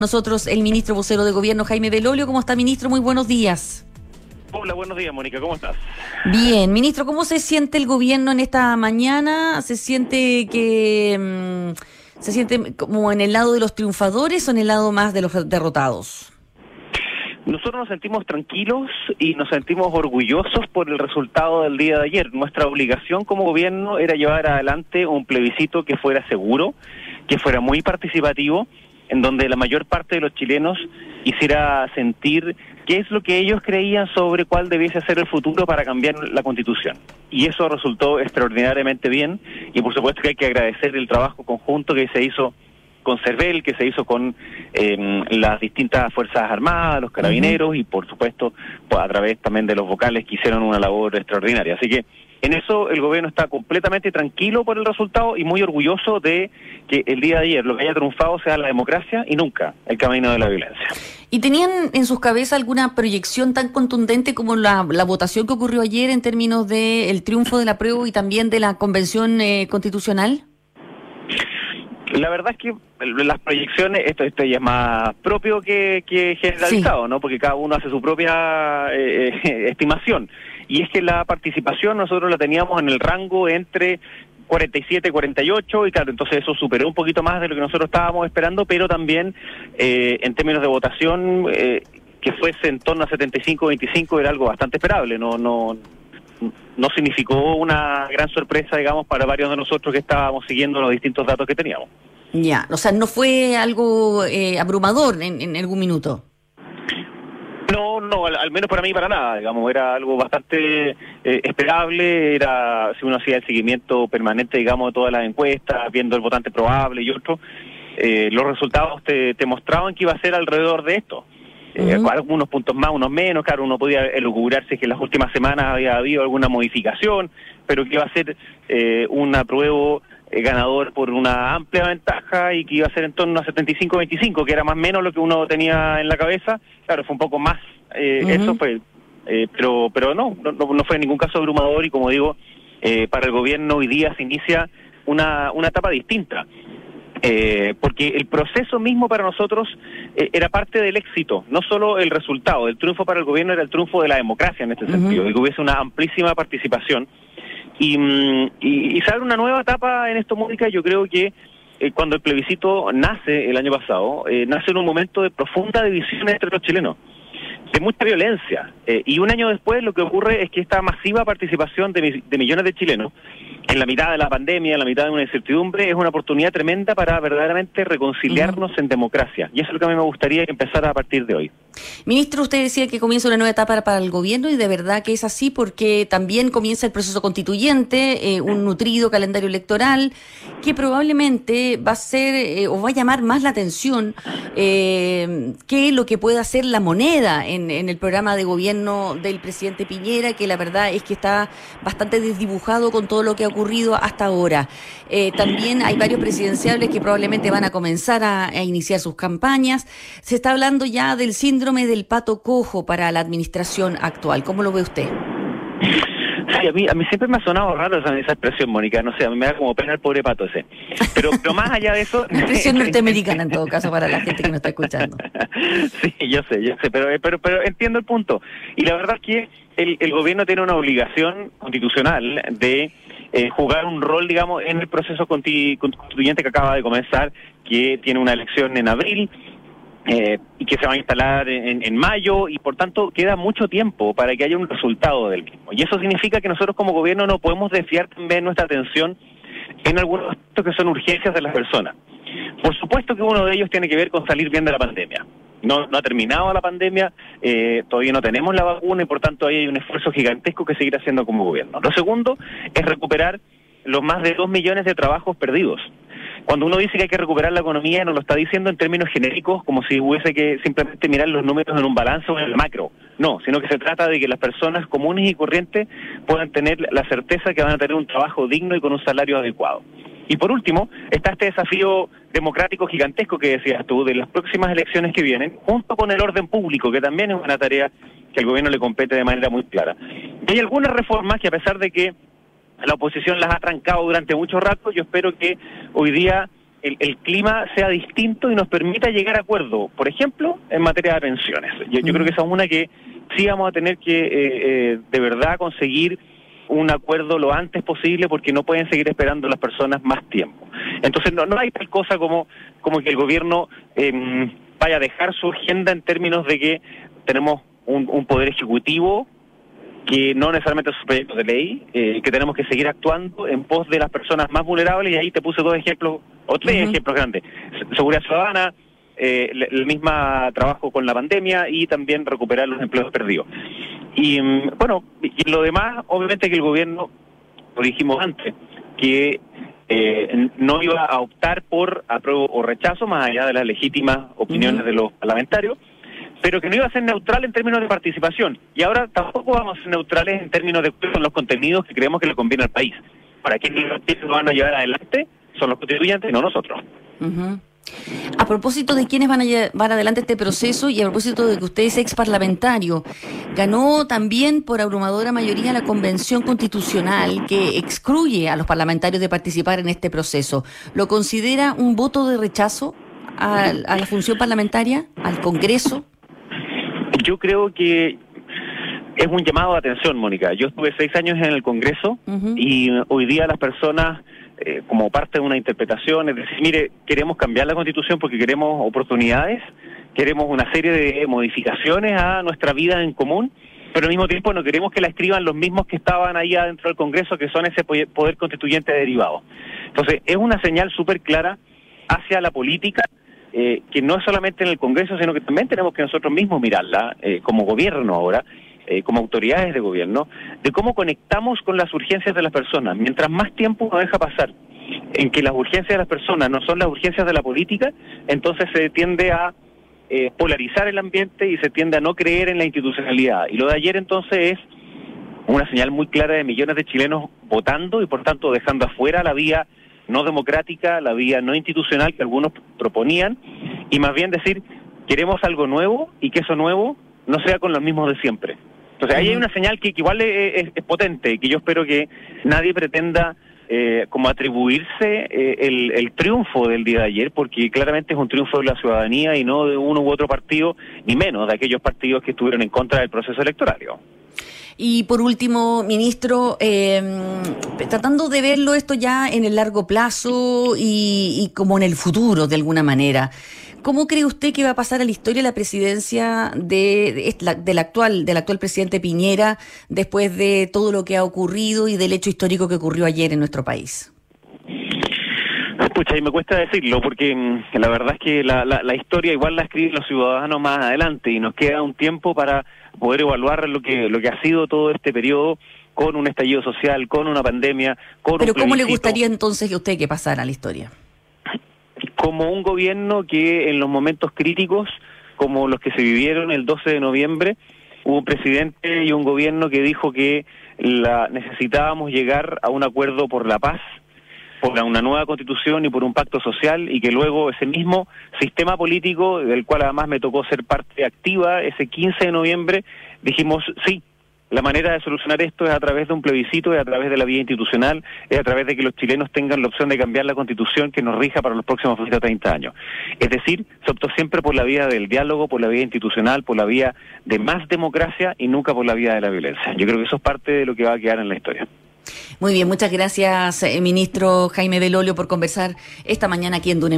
Nosotros, el ministro vocero de Gobierno, Jaime Belolio. ¿Cómo está, ministro? Muy buenos días. Hola, buenos días, Mónica, ¿cómo estás? Bien, ministro, ¿cómo se siente el gobierno en esta mañana? ¿Se siente que se siente como en el lado de los triunfadores o en el lado más de los derrotados? Nosotros nos sentimos tranquilos y nos sentimos orgullosos por el resultado del día de ayer. Nuestra obligación como gobierno era llevar adelante un plebiscito que fuera seguro, que fuera muy participativo, en donde la mayor parte de los chilenos hiciera sentir qué es lo que ellos creían sobre cuál debiese ser el futuro para cambiar la Constitución. Y eso resultó extraordinariamente bien, y por supuesto que hay que agradecer el trabajo conjunto que se hizo con CERVEL, que se hizo con las distintas Fuerzas Armadas, los Carabineros, y por supuesto pues, a través también de los vocales que hicieron una labor extraordinaria. Así que en eso el gobierno está completamente tranquilo por el resultado y muy orgulloso de que el día de ayer lo que haya triunfado sea la democracia y nunca el camino de la violencia. ¿Y tenían en sus cabezas alguna proyección tan contundente como la votación que ocurrió ayer en términos del triunfo del apruebo y también de la convención constitucional? La verdad es que las proyecciones, esto ya es más propio que generalizado, sí, ¿no? Porque cada uno hace su propia estimación. Y es que la participación nosotros la teníamos en el rango entre 47 y 48, y claro, entonces eso superó un poquito más de lo que nosotros estábamos esperando, pero también en términos de votación, que fuese en torno a 75-25 era algo bastante esperable, no significó una gran sorpresa, digamos, para varios de nosotros que estábamos siguiendo los distintos datos que teníamos. Ya, o sea, no fue algo abrumador en algún minuto. No, al menos para mí para nada, digamos, era algo bastante esperable, era si uno hacía el seguimiento permanente, digamos, de todas las encuestas, viendo el votante probable y otro, los resultados te mostraban que iba a ser alrededor de esto. Algunos puntos más, unos menos, claro, uno podía elucubrarse que en las últimas semanas había habido alguna modificación, pero que iba a ser un apruebo ganador por una amplia ventaja y que iba a ser en torno a 75-25, que era más o menos lo que uno tenía en la cabeza. Claro, fue un poco más, eso fue, pero no fue en ningún caso abrumador, y como digo, para el gobierno hoy día se inicia una etapa distinta. Porque el proceso mismo para nosotros era parte del éxito, no solo el resultado. El triunfo para el gobierno era el triunfo de la democracia en este sentido, de que hubiese una amplísima participación. Y se abre una nueva etapa en esto, Mónica. Yo creo que cuando el plebiscito nace el año pasado, nace en un momento de profunda división entre los chilenos, de mucha violencia. Y un año después lo que ocurre es que esta masiva participación de millones de chilenos, en la mitad de la pandemia, en la mitad de una incertidumbre, es una oportunidad tremenda para verdaderamente reconciliarnos en democracia. Y eso es lo que a mí me gustaría que empezara a partir de hoy. Ministro, usted decía que comienza una nueva etapa para el gobierno, y de verdad que es así, porque también comienza el proceso constituyente, un nutrido calendario electoral, que probablemente va a ser o va a llamar más la atención que lo que pueda ser la moneda en el programa de gobierno del presidente Piñera, que la verdad es que está bastante desdibujado con todo lo que ha ocurrido hasta ahora. También hay varios presidenciables que probablemente van a comenzar a iniciar sus campañas. Se está hablando ya del síndrome del pato cojo para la administración actual. ¿Cómo lo ve usted? Sí, a mí siempre me ha sonado raro esa expresión, Mónica. No sé, a mí me da como pena el pobre pato ese. Pero más allá de eso... Una expresión norteamericana, en todo caso, para la gente que nos está escuchando. Sí, yo sé, pero entiendo el punto. Y la verdad es que el gobierno tiene una obligación constitucional de jugar un rol, digamos, en el proceso constituyente que acaba de comenzar, que tiene una elección en abril, y que se va a instalar en mayo, y por tanto queda mucho tiempo para que haya un resultado del mismo. Y eso significa que nosotros como gobierno no podemos desviar también nuestra atención en algunos aspectos que son urgencias de las personas. Por supuesto que uno de ellos tiene que ver con salir bien de la pandemia. No ha terminado la pandemia, todavía no tenemos la vacuna, y por tanto ahí hay un esfuerzo gigantesco que seguir haciendo como gobierno. Lo segundo es recuperar los más de 2 millones de trabajos perdidos. Cuando uno dice que hay que recuperar la economía, no lo está diciendo en términos genéricos, como si hubiese que simplemente mirar los números en un balance o en el macro. No, sino que se trata de que las personas comunes y corrientes puedan tener la certeza que van a tener un trabajo digno y con un salario adecuado. Y por último, está este desafío democrático gigantesco que decías tú, de las próximas elecciones que vienen, junto con el orden público, que también es una tarea que al gobierno le compete de manera muy clara. Y hay algunas reformas que, a pesar de que la oposición las ha trancado durante mucho rato, yo espero que hoy día el clima sea distinto y nos permita llegar a acuerdo, por ejemplo, en materia de pensiones. Yo creo que esa es una que sí vamos a tener que de verdad conseguir un acuerdo lo antes posible, porque no pueden seguir esperando las personas más tiempo. Entonces no hay tal cosa como que el gobierno vaya a dejar su agenda en términos de que tenemos un poder ejecutivo que no necesariamente es un proyecto de ley, que tenemos que seguir actuando en pos de las personas más vulnerables, y ahí te puse 2 ejemplos, o 3 ejemplos grandes: seguridad ciudadana, el mismo trabajo con la pandemia, y también recuperar los empleos perdidos. Y y lo demás, obviamente que el gobierno, lo dijimos antes, que no iba a optar por apruebo o rechazo, más allá de las legítimas opiniones de los parlamentarios, pero que no iba a ser neutral en términos de participación. Y ahora tampoco vamos a ser neutrales en términos de cuáles son los contenidos que creemos que le conviene al país. Para quienes lo van a llevar adelante son los constituyentes, no nosotros. A propósito de quiénes van a llevar adelante este proceso, y a propósito de que usted es ex parlamentario, ganó también por abrumadora mayoría la Convención Constitucional, que excluye a los parlamentarios de participar en este proceso. ¿Lo considera un voto de rechazo a la función parlamentaria, al Congreso? Yo creo que es un llamado de atención, Mónica. Yo estuve 6 años en el Congreso y hoy día las personas, como parte de una interpretación, es decir, mire, queremos cambiar la Constitución porque queremos oportunidades, queremos una serie de modificaciones a nuestra vida en común, pero al mismo tiempo no queremos que la escriban los mismos que estaban ahí adentro del Congreso, que son ese poder constituyente derivado. Entonces, es una señal súper clara hacia la política, que no es solamente en el Congreso, sino que también tenemos que nosotros mismos mirarla, como gobierno ahora, como autoridades de gobierno, de cómo conectamos con las urgencias de las personas. Mientras más tiempo nos deja pasar en que las urgencias de las personas no son las urgencias de la política, entonces se tiende a polarizar el ambiente y se tiende a no creer en la institucionalidad. Y lo de ayer entonces es una señal muy clara de millones de chilenos votando y por tanto dejando afuera la vía no democrática, la vía no institucional que algunos proponían, y más bien decir, queremos algo nuevo y que eso nuevo no sea con los mismos de siempre. Entonces ahí hay una señal que igual es potente, que yo espero que nadie pretenda como atribuirse el triunfo del día de ayer, porque claramente es un triunfo de la ciudadanía y no de uno u otro partido, ni menos de aquellos partidos que estuvieron en contra del proceso electoral. Y por último, ministro, tratando de verlo esto ya en el largo plazo y como en el futuro de alguna manera, ¿cómo cree usted que va a pasar a la historia la presidencia del actual presidente Piñera después de todo lo que ha ocurrido y del hecho histórico que ocurrió ayer en nuestro país? Pucha, y me cuesta decirlo porque la verdad es que la historia igual la escriben los ciudadanos más adelante y nos queda un tiempo para poder evaluar lo que ha sido todo este periodo, con un estallido social, con una pandemia, con Pero un ¿cómo le plebiscito. gustaría entonces a usted que pasara la historia? Como un gobierno que en los momentos críticos, como los que se vivieron el 12 de noviembre, hubo un presidente y un gobierno que dijo que necesitábamos llegar a un acuerdo por la paz, por una nueva constitución y por un pacto social, y que luego ese mismo sistema político, del cual además me tocó ser parte activa, ese 15 de noviembre, dijimos sí, la manera de solucionar esto es a través de un plebiscito, es a través de la vía institucional, es a través de que los chilenos tengan la opción de cambiar la constitución que nos rija para los próximos 20 o 30 años. Es decir, se optó siempre por la vía del diálogo, por la vía institucional, por la vía de más democracia y nunca por la vía de la violencia. Yo creo que eso es parte de lo que va a quedar en la historia. Muy bien, muchas gracias, ministro Jaime Belolio, por conversar esta mañana aquí en Duna.